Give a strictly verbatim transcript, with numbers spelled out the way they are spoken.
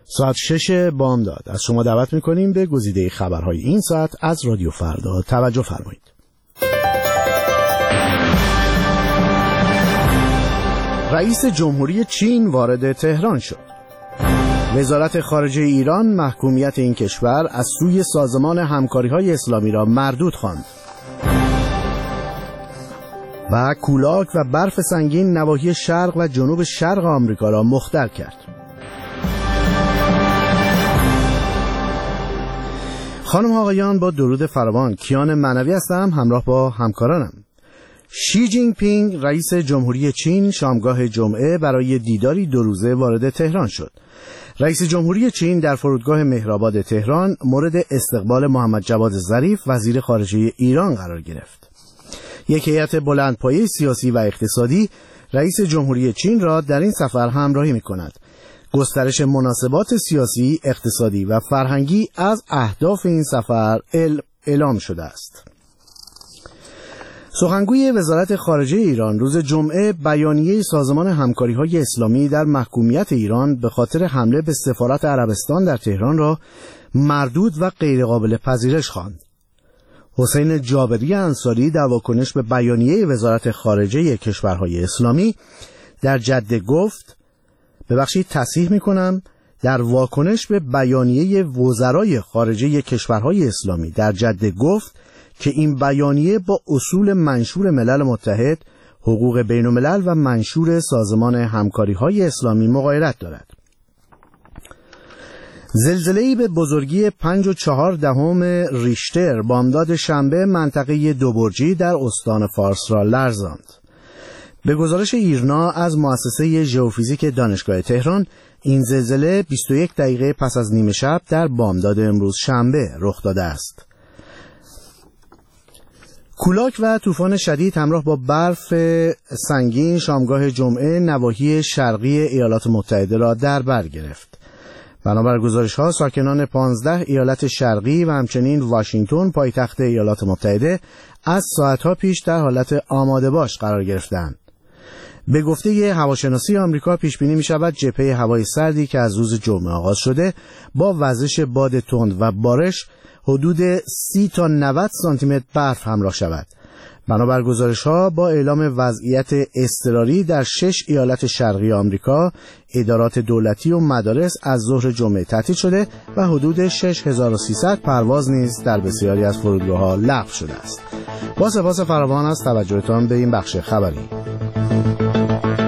ساعت شش بامداد از شما دعوت میکنیم به گزیده خبرهای این ساعت از رادیو فردا. توجه فرمایید. رئیس جمهوری چین وارد تهران شد. وزارت خارجه ایران محکومیت این کشور از سوی سازمان همکاری‌های اسلامی را مردود خواند. و کولاک و برف سنگین نواحی شرق و جنوب شرق آمریکا را مختل کرد. خانم ها آقایان، با درود فراوان، کیان معنوی هستم همراه با همکارانم. شی جین پینگ رئیس جمهوری چین شامگاه جمعه برای دیداری دو روزه وارد تهران شد. رئیس جمهوری چین در فرودگاه مهرآباد تهران مورد استقبال محمد جواد ظریف وزیر خارجه ایران قرار گرفت. یک هیئت بلندپایه سیاسی و اقتصادی رئیس جمهوری چین را در این سفر همراهی می‌کند. گسترش مناسبات سیاسی، اقتصادی و فرهنگی از اهداف این سفر اعلام شده است. سخنگوی وزارت خارجه ایران روز جمعه بیانیه سازمان همکاری‌های اسلامی در محکومیت ایران به خاطر حمله به سفارت عربستان در تهران را مردود و غیرقابل پذیرش خواند. حسین جابری انصاری در واکنش به بیانیه وزارت خارجه کشورهای اسلامی در جده گفت، ببخشید تصحیح میکنم، در واکنش به بیانیه وزرای خارجه کشورهای اسلامی در جده گفت که این بیانیه با اصول منشور ملل متحد، حقوق بین الملل و منشور سازمان همکاری‌های اسلامی مغایرت دارد. زلزله‌ای به بزرگی پنج و چهار دهم ریشتر بامداد شنبه منطقه دوبرجی در استان فارس را لرزاند. به گزارش ایرنا از مؤسسه ژئوفیزیک دانشگاه تهران، این زلزله بیست و یک دقیقه پس از نیمه شب در بامداد امروز شنبه رخ داده است. کولاک و طوفان شدید همراه با برف سنگین شامگاه جمعه نواحی شرقی ایالات متحده را در بر گرفت. بنابر گزارش‌ها ساکنان پانزده ایالت شرقی و همچنین واشنگتن پایتخت ایالات متحده از ساعت‌ها پیش در حالت آماده باش قرار گرفتند. به گفته هواشناسی آمریکا پیش بینی می‌شود جبهه هوای سردی که از روز جمعه آغاز شده با وزش باد تند و بارش حدود سی تا نود سانتی متر برف همراه شود. بنابر گزارش‌ها با اعلام وضعیت اضطراری در شش ایالت شرقی آمریکا، ادارات دولتی و مدارس از ظهر جمعه تعطیل شده و حدود شش هزار و سیصد پرواز نیز در بسیاری از فرودگاه‌ها لغو شده است. با سپاس فراوان از توجهتان به این بخش خبری.